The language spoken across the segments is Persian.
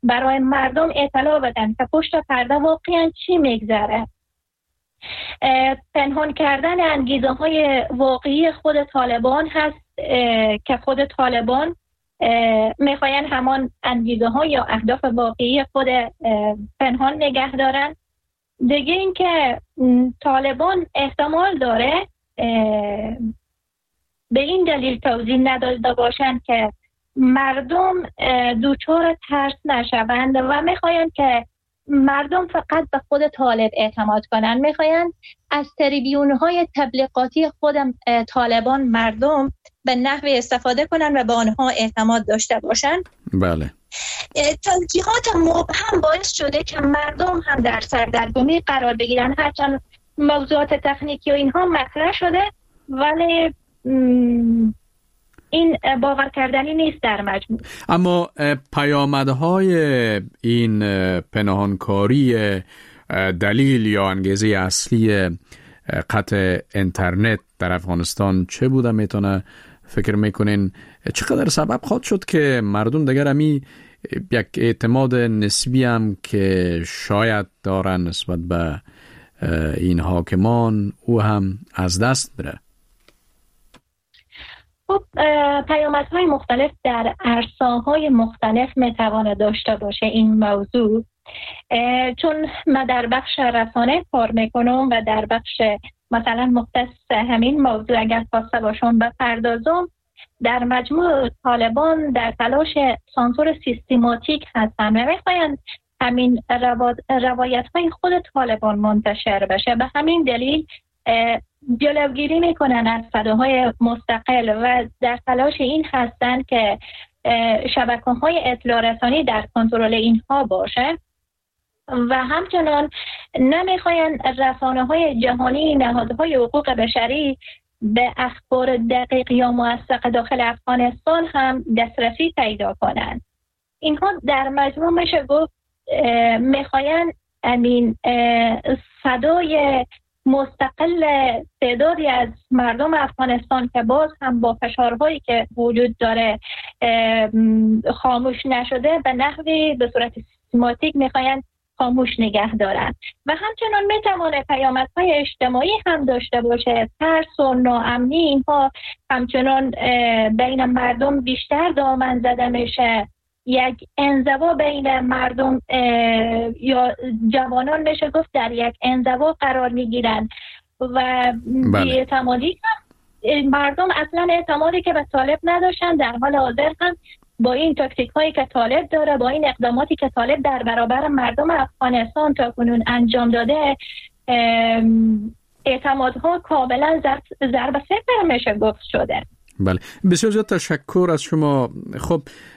برای مردم اطلاع بدن که پشت پرده واقعا چی میگذره. پنهان کردن انگیزه های واقعی خود طالبان هست که خود طالبان میخواین همان انگیزه ها یا اهداف واقعی خود پنهان نگه دارن. دیگه این که طالبان احتمال داره به این دلیل توضیح نداده باشند که مردم دوچار ترس نشوند و میخواین که مردم فقط به خود طالب اعتماد کنن. میخواین از تریبیون‌های تبلیغاتی خود طالبان مردم به نحوی استفاده کنن و به آنها اعتماد داشته باشن. بله. توجیهات مبهم باعث شده که مردم هم در سردرگمی قرار بگیرن، هرچند موضوعات تکنیکی و اینها مطرح شده ولی این باور کردنی نیست در مجموع. اما پیامدهای این پنهانکاری دلیل یا انگیزه اصلی قطع اینترنت در افغانستان چه بوده میتونه فکر میکنین؟ چقدر سبب خواهد شد که مردم دیگر همی یک اعتماد نسبی هم که شاید دارن نسبت به این حاکمان او هم از دست بره؟ خب پیامدهای مختلف در عرصه‌های مختلف میتواند داشته باشه این موضوع. چون من در بخش رسانه کار میکنم و در بخش مثلا مختص همین موضوع اگر خواسته باشم بپردازم، در مجموع طالبان در تلاش سانسور سیستماتیک هستند و میخواین همین روایت های خود طالبان منتشر بشه. به همین دلیل جلوگیری میکنن از صداهای مستقل و در تلاش این هستند که شبکه‌های اطلاع رسانی در کنترل اینها باشه و همچنان نمیخواین رسانه‌های جهانی، نهادهای حقوق بشری به اخبار دقیق یا موثق داخل افغانستان هم دسترسی پیدا کنند. اینها در مجموع میشه گفت میخواین امین صدای مستقل تعدادی از مردم افغانستان که باز هم با فشارهایی که وجود داره خاموش نشده به نحوی به صورت سیستماتیک میخواین خاموش نگه دارن و همچنان میتوانه پیامدهای اجتماعی هم داشته باشه. ترس و ناامنی اینها همچنان بین مردم بیشتر دامن زده میشه. یک انزوا بین مردم یا جوانان میشه گفت در یک انزوا قرار میگیرن و بی‌اعتمادی هم مردم اصلا اعتمادی که به طالب نداشتن در حال حاضر هم با این تاکتیک هایی که طالب داره، با این اقداماتی که طالب در برابر مردم افغانستان تا کنون انجام داده، اعتمادها کاملا ضرب صفر میشه گفت شده. بله، بسیار زیاد تشکر از شما. خب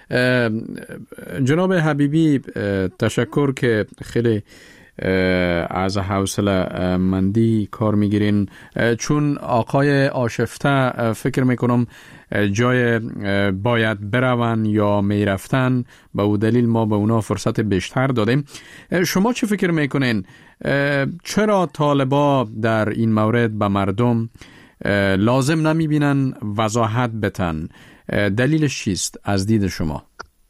جناب حبیبی، تشکر که خیلی از حوصله مندی کار میگیرین. چون آقای آشفته فکر میکنم جای باید برون یا میرفتن، به او دلیل ما به اونا فرصت بیشتر دادیم. شما چه فکر میکنین؟ چرا طالبا در این مورد به مردم لازم نمیبینن وضاحت بتن؟ دلیلش چیست از دید شما؟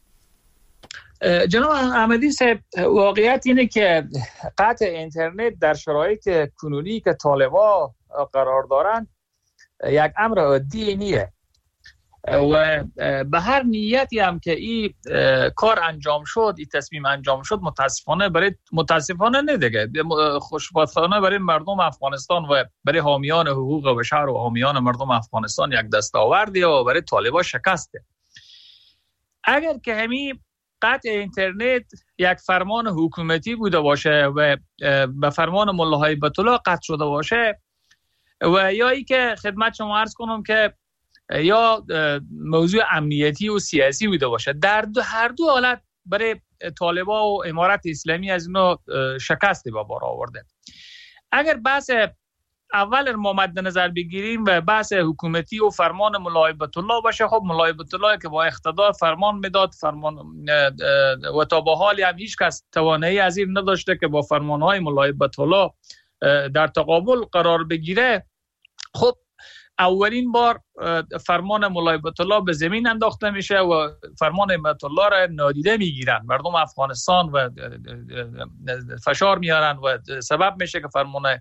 جناب احمدی صاحب، واقعیت اینه که قطع اینترنت در شرایط کنونی که طالبا قرار دارن یک امر عادی نیه و به هر نیتی هم که این کار انجام شد، این تصمیم انجام شد، متاسفانه نه دیگه، خوشبختانه برای مردم افغانستان و برای حامیان حقوق بشر و حامیان مردم افغانستان یک دستاوردی و برای طالبا شکسته. اگر که همین قطع اینترنت یک فرمان حکومتی بوده باشه و به فرمان ملا هیبت الله قطع شده باشه و یا ای که خدمت شما عرض کنم که یا موضوع امنیتی و سیاسی بوده باشه، در هر دو حالت برای طالبا و امارت اسلامی از اینو شکستی به بار آورده. اگر بحث اول ما مد نظر بگیریم و بحث حکومتی و فرمان ملا هیبت الله باشه، خب ملا هیبت الله که با اقتدار فرمان میداد، فرمان و تا به حال هم هیچ کس توانایی از این نداشته که با فرمانهای ملا هیبت الله در تقابل قرار بگیره. خب اولین بار فرمان مولای بیت الله به زمین انداخته میشه و فرمان بیت الله را نادیده میگیرن مردم افغانستان و فشار میارن و سبب میشه که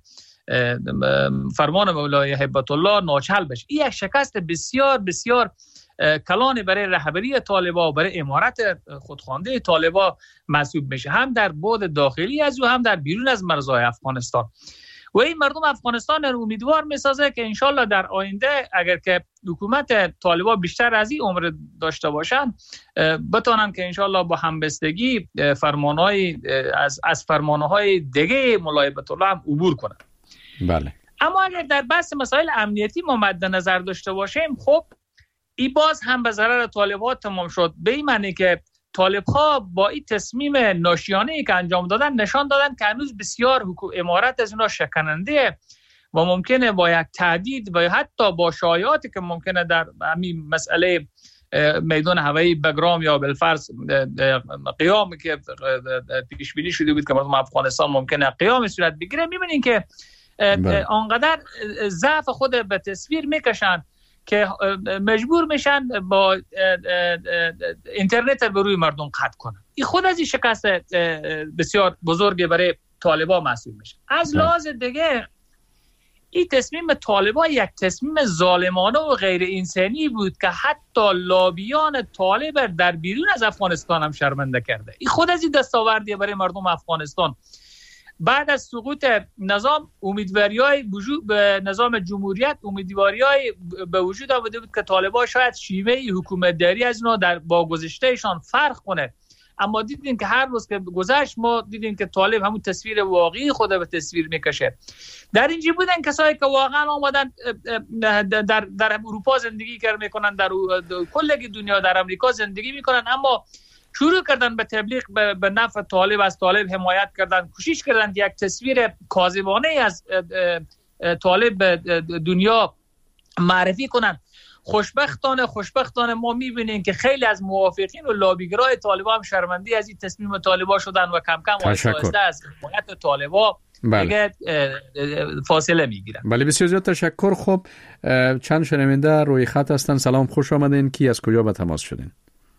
فرمان مولای هیبت الله ناچل بشه. این یک شکست بسیار بسیار کلان برای رهبری طالبان و برای امارت خودخوانده طالبان محسوب میشه، هم در بعد داخلی از او هم در بیرون از مرزهای افغانستان. و این مردم افغانستان رو امیدوار میسازه که انشالله در آینده اگر که حکومت طالبان بیشتر از این عمر داشته باشن بتونن که انشالله با همبستگی فرمانهای از فرمانهای دیگه مولای بیت الله هم عبور کنن. بله. اما اگر در بحث مسائل امنیتی ما مد نظر داشته باشیم، خب این باز هم به ضرر طالبان تمام شد، به این معنی که طالب‌ها با این تصمیم ناشیانه‌ای که انجام دادن نشان دادن که هنوز بسیار امارت از اینا شکننده و ممکنه با یک تهدید و حتی با شایعاتی که ممکنه در همین مسئله میدان هوایی بگرام یا بالفرض قیام که پیش بینی شده بود که مردم افغانستان ممکنه قیام صورت بگیره، می‌بینین که آنقدر ضعف خود به تصویر میکشن که مجبور میشن با اینترنت رو روی مردم قطع کنن. این خود از این شکست بسیار بزرگی برای طالبان محسوب میشه. از لحاظ دیگه این تصمیم طالبان یک تصمیم ظالمانه و غیر انسانی بود که حتی لابیان طالب در بیرون از افغانستان هم شرمنده کرده. این خود از این دستاوردی برای مردم افغانستان. بعد از سقوط نظام امیدواری‌های وجود به نظام جمهوریت امیدواری‌های به وجود آمده بود که طالبان شاید شیوه حکومتداری از اونا در با گذشتهشان فرق کنه، اما دیدین که هر روز که گذشت ما دیدیم که طالب همون تصویر واقعی خود به تصویر میکشه. در اینجا بودن کسایی که واقعا آمدن در اروپا زندگی میکنن، در کل دنیا در امریکا زندگی میکنن، اما شروع کردن به تبلیغ به نفع طالب، از طالب حمایت کردن، کوشش کردن که یک تصویر کاذبانه از طالب به دنیا معرفی کنن. خوشبختانه ما میبینیم که خیلی از موافقین و لابیگرای طالبان هم شرمنده از این تصمیم طالبان شدن و کم کم آهسته از حمایت طالبان دیگه فاصله میگیرن. بله، بسیار زیاد تشکر. خب چند شنونده روی خط هستن. سلام، خوش آمدین. کی از کجا به تماس شدین؟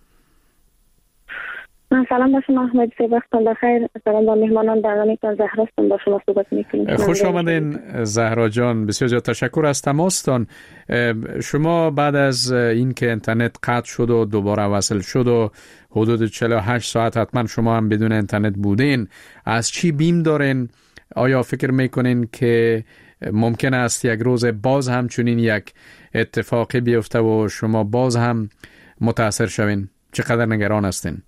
سلام با شما احمد، وقتتون بخیر. سلام با مهمانان برنامه‌تون. زهرا هستم، با شما صحبت می‌کنم. خوش آمدین زهرا جان، بسیار زیاد تشکر از تماستان. شما بعد از این که اینترنت قطع شد و دوباره وصل شد و حدود 48 ساعت حتما شما هم بدون اینترنت بودین، از چی بیم دارین؟ آیا فکر میکنین که ممکن است یک روز باز هم چنین یک اتفاقی بیفته و شما باز هم متاثر شوین؟ چقدر نگران هستین؟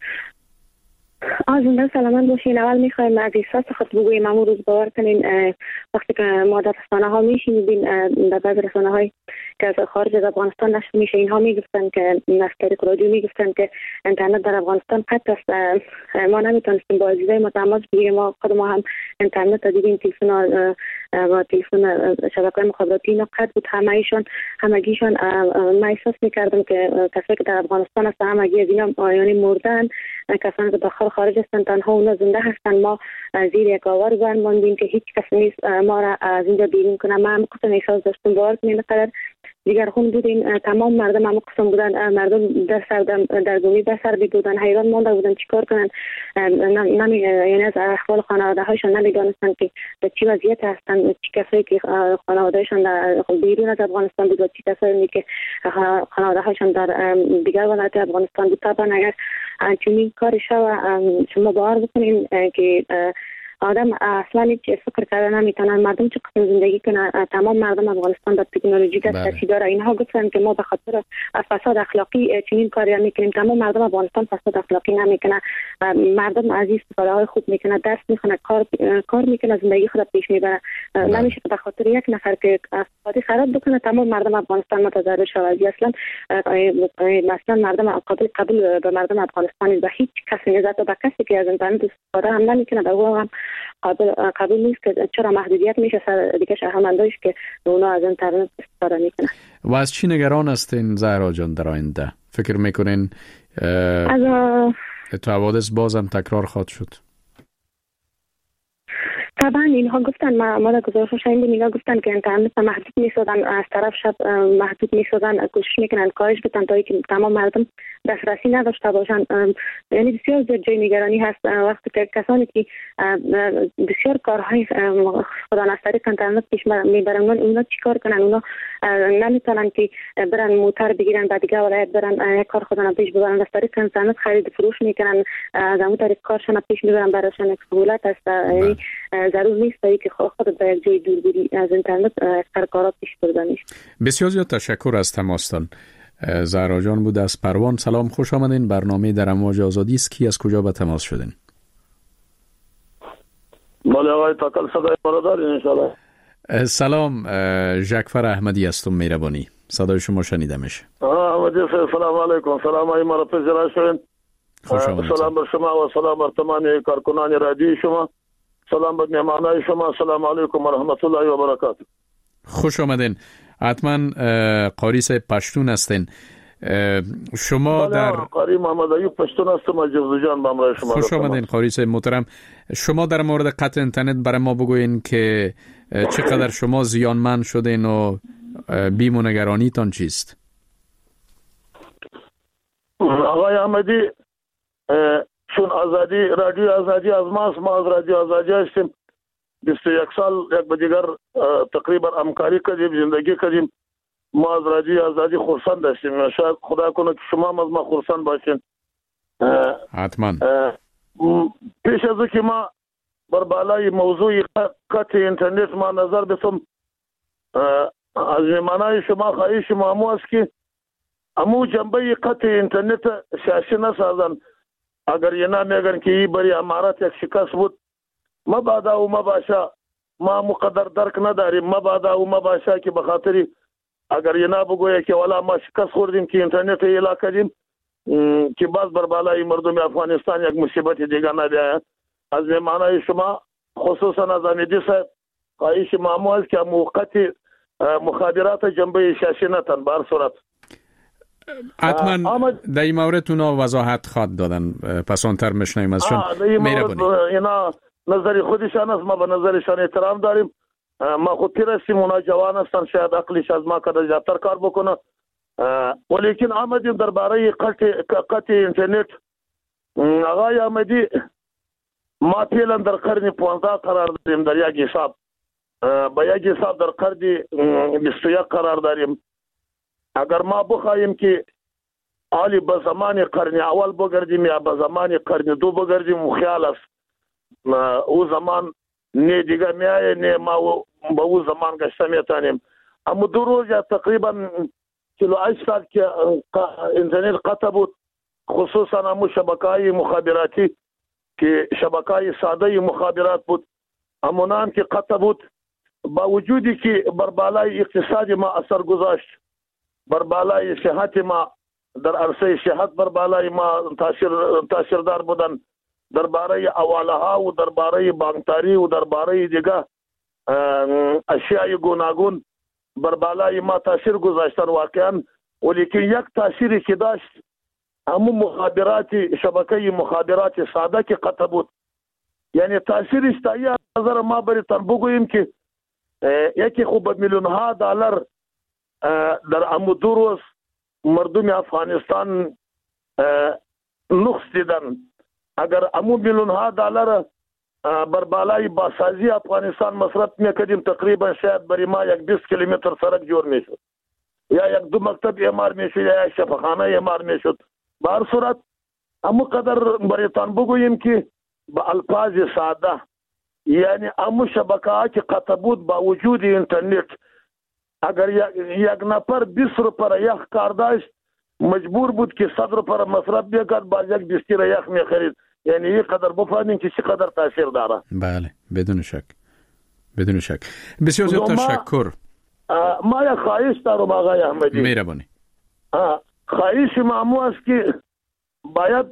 زنده سلامت باشین. اول میخوایم از احساس خود بگوییم. امروز روز باور کنین وقتی که ما در رسانه ها میشنیدیم، در بعض رسانه های که از خارج از افغانستان نشر میشه، اینها میگفتن که از طریق رادیو میگفتن که اینترنت در افغانستان قطع است. ما نمیتونستیم با عزیزای ما تماس بگیریم. ما خود ما هم اینترنت دیدیم، تلفن و تلفن شبکه‌های مخابراتی اینا قطع بود. همگیشان ما احساس میکردم که کسایی که در افغانستان هستن همگی از اینا یعنی مردن. کسانی که داخل خارج هستن تنها اونا زنده هستن. ما زیر یک آوار بند ماندیم که هیچ کس نیست ما را از اینجا بیرون کنه. ما هم قسم احساس داشتم، باور کنید اینقدر دیگر خون بودیم. تمام مردم هم قسم بودن، مردم در گمی در سر بودن، حیران مانده بودن چیکار کنن. یعنی از احوال خانواده هاشون نمیدانستن که چی وضعیت هستن، چی کسایی که خانواده هاشون در بیرون از افغانستان بود و چی کسایی که خانواده هاشون در دیگر ولایت افغانستان بود. طبعا اگر چنین کاری شما باور بکنین که آدم اصلا هیچ فکر کردن نمیتونن مردم چه قسم زندگی کنن. تمام مردم افغانستان در تکنولوژی دسترسی داره. اینها گفتن که ما به خاطر فساد اخلاقی چنین کاری میکنیم. تمام مردم افغانستان فساد اخلاقی نمیکنه. مردم از استفاده های خوب میکنه، درس میخونه، کار میکنه، زندگی خود پیش میبره. نمیشه به خاطر یک نفر که استفاده خراب بکنه تمام مردم افغانستان متضرر شود. اصلا مردم قبول به مردم افغانستان و هیچ کسی نزد به کسی که از اینترنت استفاده هم نمیکنه به او هم قبول نیست که چرا محدودیت میشه سر دیگه شهروندایش که اونا از اینترنت استفاده میکنن. و از چی نگران هستین زهرا جان در آینده؟ فکر میکنین حوادث بازم تکرار خواهد شد؟ طبعا اینها گفتن، ما در گزارش شنیدیم اینا گفتن که اینترنت محدود می‌سازن، از طرف شب محدود می‌سازن، کوشش میکنن کاهش بدن تا اینکه تمام مردم دسترسی نداشته باشن. یعنی بسیار زیاد جای نگرانی هست وقتی که کسانی که بسیار کارهای خدا نصری اینترنت پیش میبرن اونا چیکار کنن؟ اونا نمیتونن که برن موتر بگیرن بعد دیگه ولایت برن یک کار خودشون پیش ببرن. از طریق اینترنت خرید فروش میکنن، از اون طریق کارشون پیش میبرن، براشون یک سهولت است. یعنی ضرور نیست که خودت به یک جای دور بری از اینترنت کارا پیش بردنش. بسیار زیاد تشکر از تماستان. زهرا جان بود از پروان. سلام، خوش آمدین. برنامه در امواج آزادی است. کی از کجا به تماس شدین؟ بله آقای تاکل صدای مرا دارین انشاءالله. سلام، ژکفر احمدی هستم مهربانی. صدای شما شنیده میشه. احمدی سلام علیکم. سلام های مرا پذیرا شدین. خوش آمدید. سلام بر شما و سلام بر تمام کارکنان رادیو شما. سلام بر مهمانای شما. سلام علیکم و رحمت الله و برکاته. خوش آمدین. حتما قاری صاحب پشتون هستین. شما در قاری محمد ایوب پشتون هستم از جوزجان. با امرای شما. خوش آمدین قاری صاحب محترم. شما در مورد قطع اینترنت برای ما بگوین که چقدر شما زیانمند شدین و بیم و نگرانیتان چیست؟ آقای احمدی، چون آزادی رادیو آزادی از ماست، ما از رادیو آزادی هستیم. 21 سال یک به دیگر تقریبا همکاری کردیم، زندگی کردیم. ما از رادیو آزادی خرسند هستیم. شاید خدا کنه که شما هم از ما خرسند باشین. حتما. پیش از که ما بر بالای موضوع قطع اینترنت ما نظر بسم، از معنای شما خواهش ما همو است که همو جنبه قطع اینترنت سیاسی نسازن. اگر یه نمیگن که این بری امارات یک شکست بود، مبادا و مباشا ما مقدر درک نداریم. مبادا و مباشا که بخاطری اگر یه نبگویه که والا ما شکست خوردیم که اینترنت ایلا کردیم که باز بر بالای مردم افغانستان یک مصیبت دیگه نبیاید. از معنای شما خصوصا از امیدی صاحب خواهش ما همو است که موقت مخابرات جنبه سیاسی نتن بر صورت. حتما در این مورد اونا وضاحت خواد دادن، پس آنتر مشنویم ازشون. مهربانی. اینا نظر خودشان است، ما به نظرشان احترام داریم. ما خود پیر هستیم، اونا جوان هستن، شاید عقلش از ما کده زیادتر کار بکنه. ولیکن آمدیم درباره قطع اینترنت. آقای احمدی، ما فعلا در قرن 15 قرار داریم در یک حساب. با یک حساب در قرن 21 قرار داریم. اگر ما بخواهیم که حالی به زمان قرن اول بگردیم یا به زمان قرن دو بگردیم و خیال است او زمان نه دیگه میایه، نه ما به او زمان گشته میتانیم. اما 2 روز یا تقریبا 48 سال که اینترنت قطع بود، خصوصا همو شبکه‌های مخابراتی که شبکه‌های ساده مخابرات بود، همونان که قطع بود، با وجودی که بر بالای اقتصاد ما اثر گذاشت، بر بالای صحت ما در عرصه صحت بر بالای ما تاثیردار بودن، درباره حواله ها و درباره بانکداری و درباره دیگه اشیاء گوناگون بر بالای ما تاثیر گذاشتن واقعا. ولیکن یک تاثیری که داشت همون مخابراتی شبکه مخابرات ساده که قطع بود. یعنی تاثیرش تا یه نظر ما بریتان بگوییم که یکی خوب میلیون ها دلار در امو 2 روز مردم افغانستان نقص دیدن. اگر امو میلیون ها دلار بر بالای باسازی افغانستان مصرف میکردیم، تقریبا شاید برای ما یک 20 کیلومتر سرک جور میشد، یا یک 2 مکتب اعمار میشد، یا یک شفاخانه اعمار میشد. به هر صورت امو قدر بریتان بگوییم که با الفاظ ساده، یعنی امو شبکه ها که قطع بود با وجود اینترنت، اگر یک نفر 20 روپیه یخ کار داشت مجبور بود که 100 روپیه مصرف بکرد، باز یک بستر یخ میخرید. یعنی این قدر بفهمین که چقدر تاثیر داره. بله، بدون شک، بدون شک. بسیار زیاد تشکر. ما یک خواهش دارم آقای احمدی. مهربانی. خواهش ما است که باید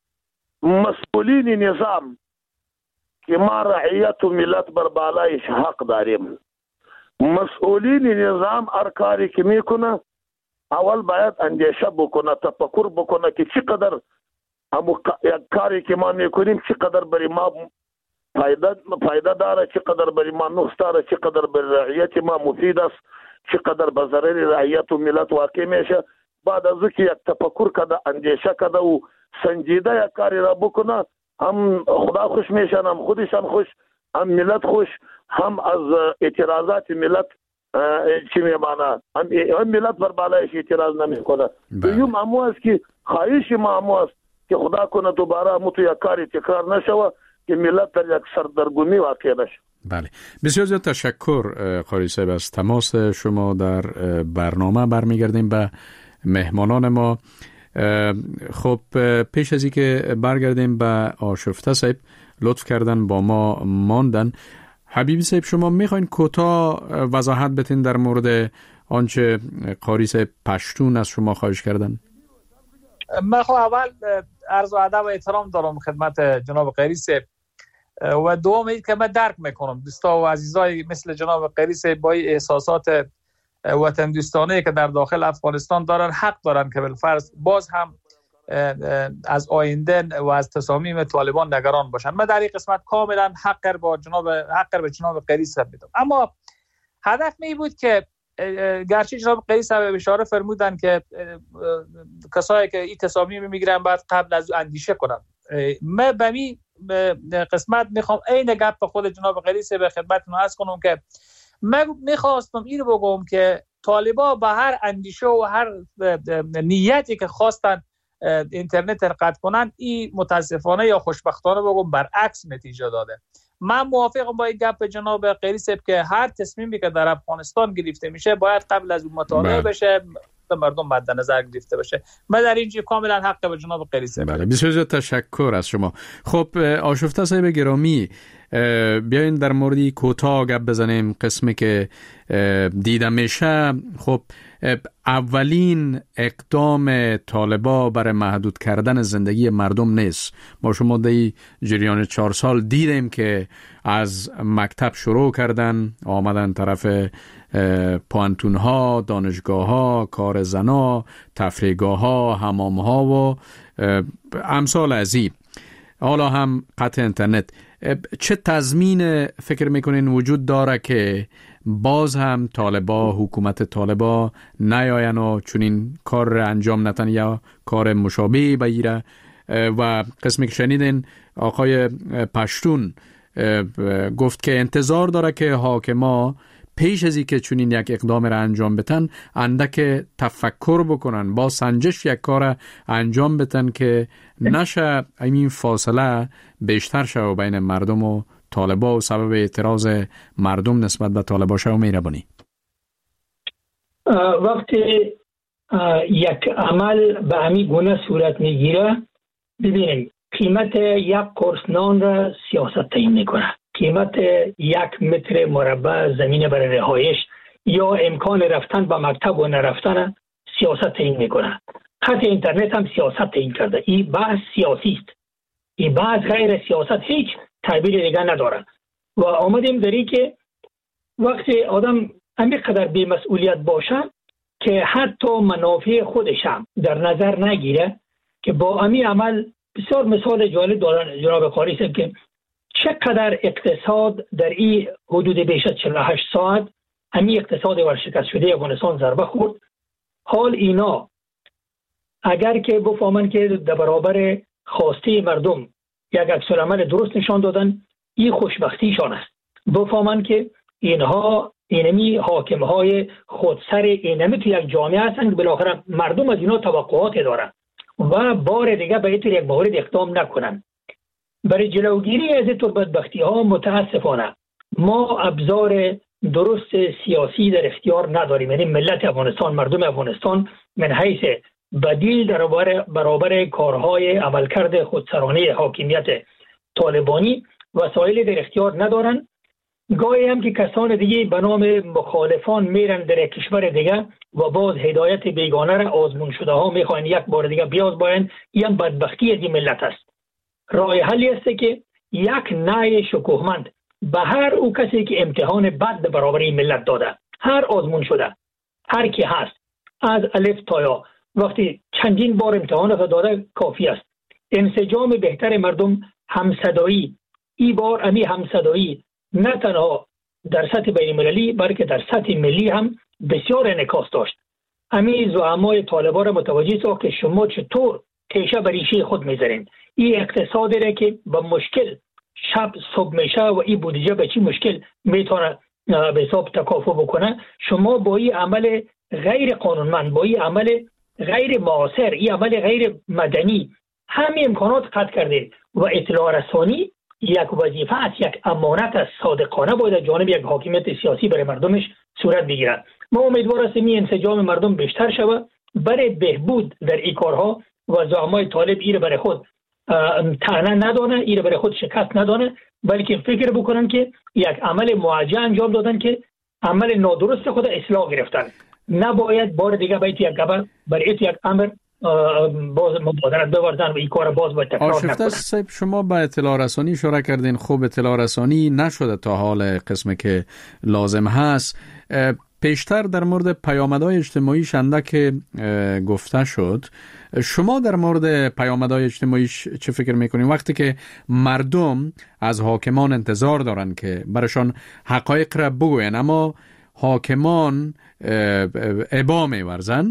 مسئولین نظام که ما رعیت و ملت بر بالایش حق داریم، مسئولین نظام هر کاری که میکنه اول باید اندیشه بکنه، تفکر بکنه که چقدر یک کاری که ما میکنیم چقدر برای ما فایده داره، چقدر برای ما نقص داره، چقدر بر رعیت ما مفید است، چقدر به ضرر رعیت و ملت واقع میشه. بعد از اینکه یک تفکر کرده، اندیشه کرده و سنجیده یک کاری را بکنه، هم خدا خوش میشن، هم خودشان خوش، هم ملت خوش، هم از اعتراضات ملت چی میمانه، هم ملت بر بالایش اعتراض نمیکنه. دوم همو است که خواهش ما همو است که خدا کنه دوباره همو تو یک کاری تکرار نشوه که ملت در یک سردرگمی واقع نشه. بله، بسیار زیاد تشکر قاری صاحب از تماس شما در برنامه. برمیگردیم به مهمانان ما. خب پیش از اینکه برگردیم به آشفته صاحب، لطف کردن با ما ماندن. حبیبی صاحب، شما میخواین کوتاه وضاحت بتین در مورد آنچه قاری صاحب پشتون از شما خواهش کردن؟ من خب اول عرض و ادب و احترام دارم خدمت جناب قاری صاحب و دوم این که من درک میکنم دوستا و عزیزای مثل جناب قاری صاحب با احساسات وطن دوستانه که در داخل افغانستان دارن، حق دارن که بالفرض باز هم از آینده و از تصامیم طالبان نگران باشن. من در این قسمت کاملا حق به جناب قاری صاحب میدم. اما هدف می بود که گرچه جناب قاری صاحب اشاره فرمودن که کسایی که این تصامیم میگیرن بعد قبل از اندیشه کنن، من به می قسمت میخوام این گپ به خود جناب قاری صاحب خدمتتون عرض کنم که من میخواستم این رو بگم که طالبا به هر اندیشه و هر نیتی که خواستن اینترنت رو قطع کنن، این متاسفانه یا خوشبختانه بگم برعکس نتیجه داده. من موافقم با این گپ جناب قاری صاحب که هر تصمیمی که در افغانستان گرفته میشه باید قبل از اون مطالعه بشه، مردم مد نظر گرفته باشه. من در اینجا کاملا حق به جناب قاری صاحب. بله، بسیار تشکر از شما. خب آشفته صاحب گرامی، بیاین در موردی کوتاه گپ بزنیم. قسمی که دیده میشه، خب اولین اقدام طالبا برای محدود کردن زندگی مردم نیست. ما شما در جریان 4 سال دیدیم که از مکتب شروع کردن، آمدن طرف پوانتون ها، دانشگاه ها، کار زنا، تفریحگاه ها، حمام ها و امثال از این. حالا هم قطع اینترنت. چه تضمین فکر میکنین وجود داره که باز هم طالبا، حکومت طالبا نیاین و چنین کار انجام نتن یا کار مشابهی بگیره؟ و قسمی که شنیدین آقای پشتون گفت که انتظار داره که حاکما پیش از اینکه چنین یک اقدام را انجام بتن اندک تفکر بکنن، با سنجش یک کار انجام بتن که نشه این فاصله بیشتر شه بین مردم و طالبا و سبب اعتراض مردم نسبت به طالبا شه. مهربانی، وقتی یک عمل به همین گونه صورت میگیره، ببینید قیمت یک قرص نان را سیاست تعیین میکنه، قیمت 1 متر مربع زمین برای رهایش یا امکان رفتن به مکتب و نرفتن سیاست تعیین میکنه. قطع اینترنت هم سیاست تعیین کرده. این بحث سیاسی است. این بحث غیر سیاست هیچ تعبیر دیگه نداره. و آمدیم داری که وقتی آدم همینقدر بی‌مسئولیت باشه که حتی منافع خودش هم در نظر نگیره، که با همین عمل بسیار مثال جالب دارن جناب قاری صاحب که چقدر اقتصاد در این حدود بیش از 48 ساعت همین اقتصاد ورشکست شده افغانستان ضربه خورد. حال اینا اگر که بفهمن که در برابر خواسته مردم یک عکس‌العمل درست نشان دادن، این خوشبختیشان است. بفهمن که اینها اینمی حاکمهای خودسر اینمی تو یک جامعه هستند که بالاخره مردم از اینا توقعات دارن و بار دیگه به این یک مورد اقدام نکنن. برای جلوگیری از این بدبختی ها متاسفانه ما ابزار درست سیاسی در اختیار نداریم. یعنی ملت افغانستان، مردم افغانستان من حیث بدیل در برابر کارهای عملکرد خودسرانه حاکمیت طالبانی وسایل در اختیار ندارن. گاهی هم که کسان دیگه به نام مخالفان میرن در کشور دیگه و باز هدایت بیگانه را آزمون شده ها میخواین یک بار دیگه بیازماین. این بدبختی از این ملت است. راه حلی است که یک نای شکوهمند به هر او کسی که امتحان بد برابر این ملت داده، هر آزمون شده، هر کی هست، از الف تا یا، وقتی چندین بار امتحانات داده کافی است. انسجام بهتر مردم، همصدایی این بار امی همصدایی نه تنها در سطح بین‌المللی بلکه در سطح ملی هم بسیار انعکاس داشت. امی زعمای طالبان را متوجه ساخت که شما چطور تیشه بر ریشه خود میذارین. این اقتصادی را که با مشکل شب صبح میشه و این بودجه به چی مشکل میتونه به حساب تکافؤ بکنه، شما با این عمل غیر قانونمند، با این عمل غیر معاصر، این عمل غیر مدنی همه امکانات قطع کردید و اطلاع رسانی یک وظیفه است، یک امانت است، صادقانه باید از جانب یک حاکمیت سیاسی برای مردمش صورت بگیرد. ما امیدوار هستیم این انسجام مردم بیشتر شود برای بهبود در این کارها و زعمای طالب این برای خود طعنه ندانه، این برای خود شکست ندانه، بلکه فکر بکنن که یک عمل موجه انجام دادن که عمل نادرست خود اصلاح گرفتن. نباید بار دیگه باید یک گبر برای یک امر باز مبادرت بورزن و این کار باز باید تکرار نکنن. آشفته صاحب، شما به اطلاع رسانی اشاره کردین. خوب اطلاع رسانی نشده تا حال قسمی که لازم هست. پیشتر در مورد پیامدهای اجتماعی شنده که گفته شد، شما در مورد پیامدهای اجتماعی چه فکر میکنین وقتی که مردم از حاکمان انتظار دارن که برشان حقایق را بگوین اما حاکمان ابا میورزن،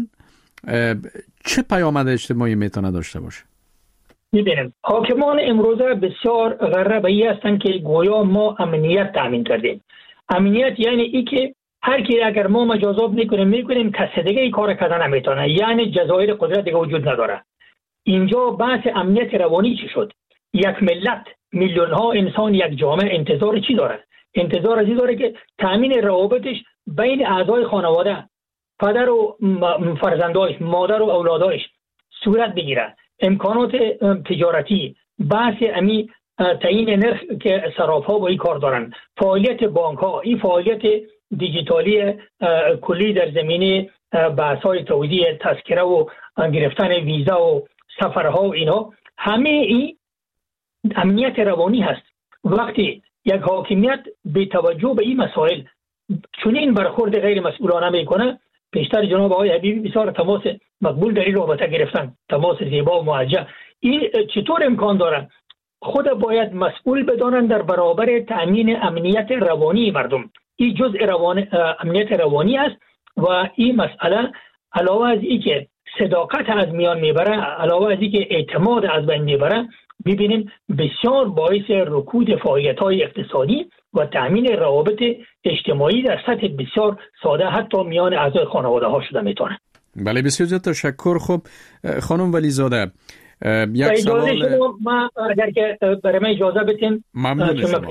چه پیامد اجتماعی میتونه داشته باشه؟ میبینیم حاکمان امروزه بسیار غربی هستند که گویا ما امنیت تامین کردیم. امنیت یعنی ای که هر کی اگر ما مجازات میکنیم کسی دیگه این کار کردن نمیتونه، یعنی جزایر قدرت دیگه وجود نداره. اینجا بحث امنیت روانی چی شد؟ یک ملت، میلیون ها انسان، یک جامعه انتظار چی داره؟ انتظار ازی داره که تامین روابطش بین اعضای خانواده، پدر و فرزندایش، مادر و اولادایش صورت بگیره. امکانات تجارتی، بحث امی تعیین نرخ که صراف‌ها با این کار دارن، فعالیت بانک‌ها، این فعالیت دیجیتالی کلی در زمینه بحث‌های توزیع تذکره و گرفتن ویزا و سفرها و اینا، همه این امنیت روانی هست. وقتی یک حاکمیت به توجه به این مسائل چنین برخورد غیر مسئولانه میکنه، پیشتر جناب آقای حبیبی بسیار تماس مقبول در این رابطه گرفتن، تماس زیبا و موجه. این چطور امکان داره؟ خود باید مسئول بدانند در برابر تأمین امنیت روانی مردم. این جزء امنیت روانی است و این مسئله علاوه از این که صداقت از میان میبره، علاوه از این که اعتماد از بین میبره، ببینیم بسیار باعث رکود فعالیت‌های اقتصادی و تأمین روابط اجتماعی در سطح بسیار ساده حتی میان اعضای خانواده ها شده میتونه. بله، بسیار زیاد تشکر. خب خانم ولیزاده، یک سوال ما اگر که برای من اجازه بدین ممنون شما.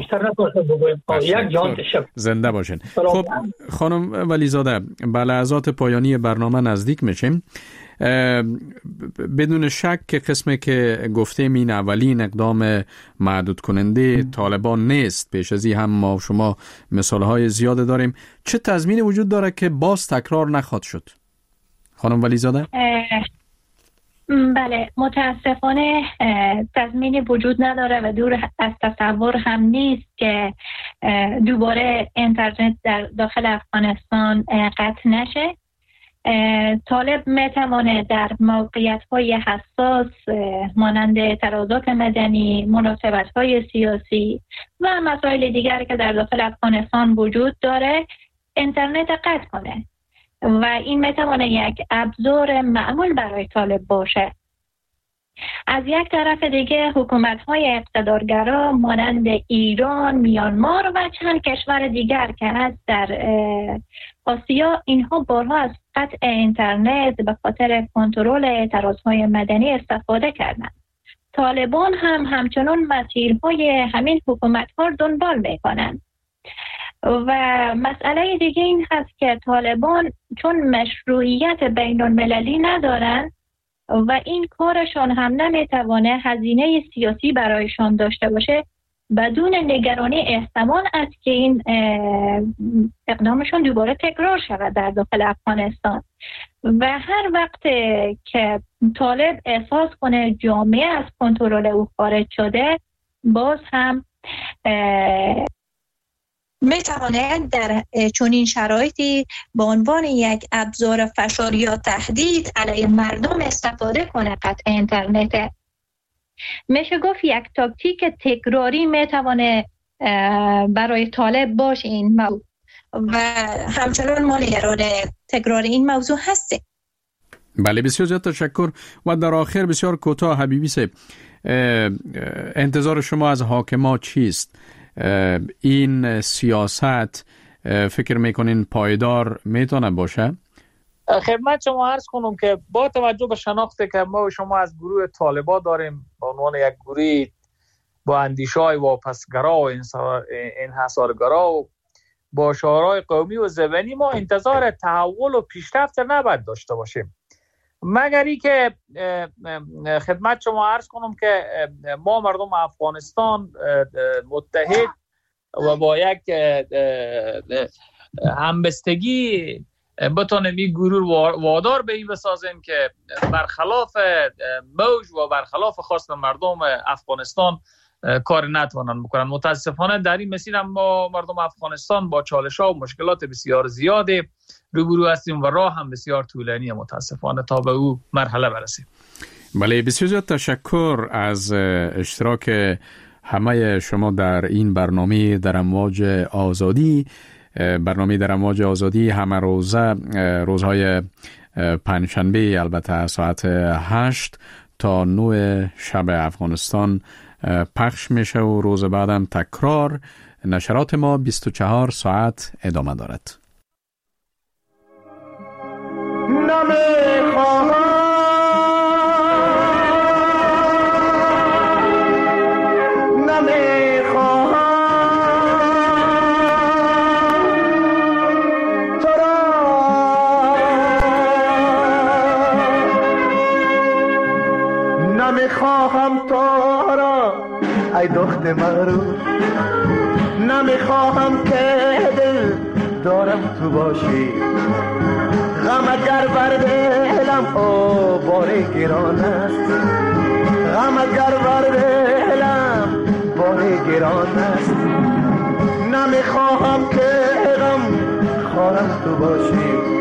یک جان تشکر. زنده باشین. خب خانم ولیزاده، به لحظات پایانی برنامه نزدیک میشیم. بدون شک که قسمی که گفتیم این اولین اقدام محدود کننده طالبان نیست. پیش از این هم ما و شما مثالهای زیاده داریم. چه تضمینی وجود داره که باز تکرار نخواهد شد؟ خانم ولیزاده؟ بله، متاسفانه تضمینی وجود نداره و دور از تصور هم نیست که دوباره اینترنت در داخل افغانستان قطع نشه. طالب میتوانه در موقعیت‌های حساس مانند اعتراضات مدنی، مناسبت‌های سیاسی و مسائل دیگری که در داخل افغانستان وجود داره اینترنت قطع کنه و این میتوانه یک ابزار معمول برای طالب باشه. از یک طرف دیگه حکومت‌های اقتدارگرا مانند ایران، میانمار و چند کشور دیگر که هست در آسیا، اینها بارها از قطع اینترنت به خاطر کنترل اعتراضهای مدنی استفاده کردند. طالبان هم همچنان مسیرهای همین حکومت‌ها رو دنبال میکنند. و مسئله دیگه این هست که طالبان چون مشروعیت بین المللی ندارن و این کارشان هم نمیتوانه هزینه سیاسی برایشان داشته باشه، بدون نگرانی احتمال است که این اقدامشون دوباره تکرار شود در داخل افغانستان. و هر وقت که طالب احساس کنه جامعه از کنترل او خارج شده، باز هم میتواند در چنین شرایطی به عنوان یک ابزار فشار یا تهدید علیه مردم استفاده کنه قطع اینترنت. میشه گفت یک تاکتیک تکراری میتوانه برای طالب باشه این موضوع و همچنان ما نگران تکرار این موضوع هستیم. بله بسیار زیاد تشکر. و در آخر بسیار کوتاه حبیبی صاحب، انتظار شما از حاکما چیست؟ این سیاست فکر میکنین پایدار میتونه باشه؟ خدمت شما عرض کنم که با توجه به شناختی که ما و شما از گروه طالبان داریم به عنوان یک گروه با اندیشه‌های واپسگرا و انحصارگرا و با شعارهای قومی و زبانی، ما انتظار تحول و پیشرفت نباید داشته باشیم، مگر ای که خدمت شما عرض کنم که ما مردم افغانستان متحد و با یک همبستگی بتونیم این گروه وادار به این بسازیم که برخلاف موج و برخلاف خواست مردم افغانستان کار نتوانند بکنن. متاسفانه در این مسیر هم ما مردم افغانستان با چالش‌ها و مشکلات بسیار زیادی روبرو هستیم و راه هم بسیار طولانیه متاسفانه تا به او مرحله برسیم. بله بسیار زیاد تشکر از اشتراک همه شما در این برنامه در امواج آزادی. برنامه در امواج آزادی همه روزهای پنجشنبه البته ساعت 8 تا 9 شب افغانستان پخش میشه و روز بعدم تکرار. نشرات ما 24 ساعت ادامه دارد. نمیخواهم تو را ای دخت مغرور، نمیخواهم که دل دارم تو باشی، غم اگر بر دلم او بار گران است، غم اگر بر دلم بار گران است، نمیخواهم که غم خارم تو باشی.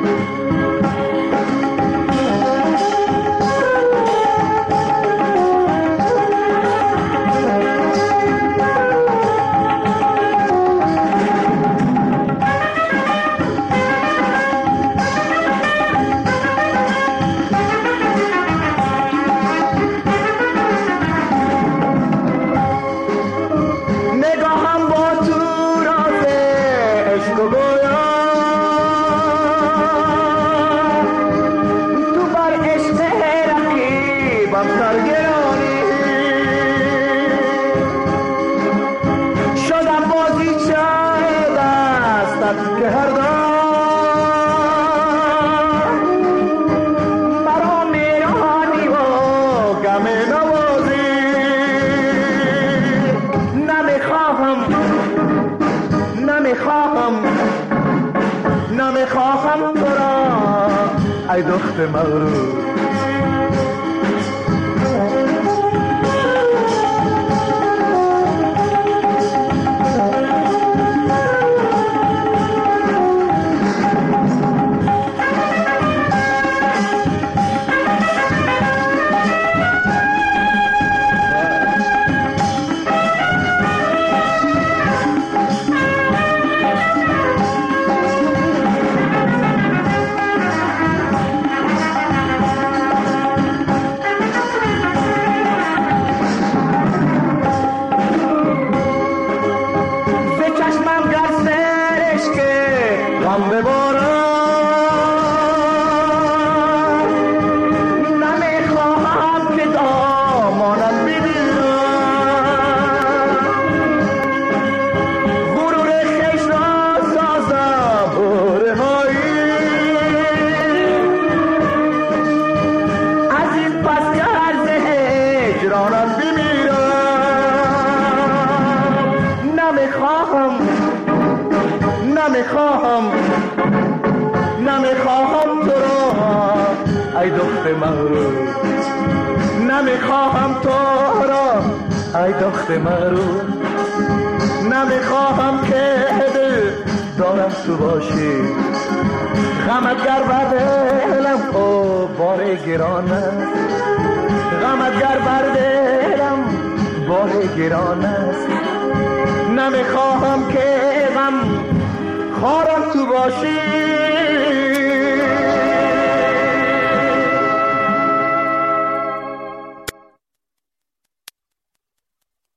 نمیخواهم تو را ای دخت مغرور، نمیخواهم تو را ای دخت مغرور، نمیخواهم تو را ای دخت مغرور، نمیخواهم که دل دارم تو باشی، غمت گر بر دلم او بار گران است، غمت گر بر دلم بار گران است. نمیخواهم که غم خارم تو باشی،